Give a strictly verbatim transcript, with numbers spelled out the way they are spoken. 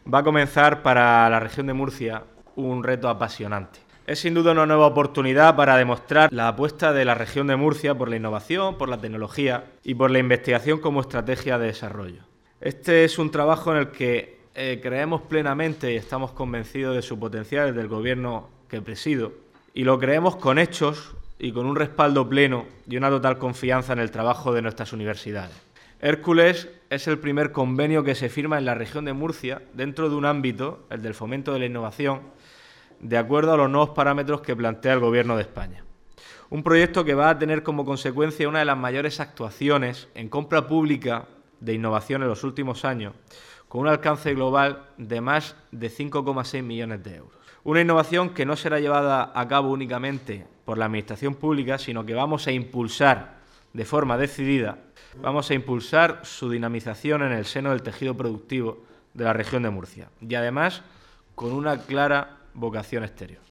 va a comenzar para la región de Murcia un reto apasionante. Es sin duda una nueva oportunidad para demostrar la apuesta de la región de Murcia por la innovación, por la tecnología y por la investigación como estrategia de desarrollo. Este es un trabajo en el que eh, creemos plenamente y estamos convencidos de su potencial desde el Gobierno que presido, y lo creemos con hechos y con un respaldo pleno y una total confianza en el trabajo de nuestras universidades. Hércules es el primer convenio que se firma en la región de Murcia dentro de un ámbito, el del fomento de la innovación, de acuerdo a los nuevos parámetros que plantea el Gobierno de España. Un proyecto que va a tener como consecuencia una de las mayores actuaciones en compra pública de innovación en los últimos años, con un alcance global de más de cinco coma seis millones de euros. Una innovación que no será llevada a cabo únicamente por la Administración pública, sino que vamos a impulsar de forma decidida, vamos a impulsar su dinamización en el seno del tejido productivo de la región de Murcia y además con una clara vocación exterior.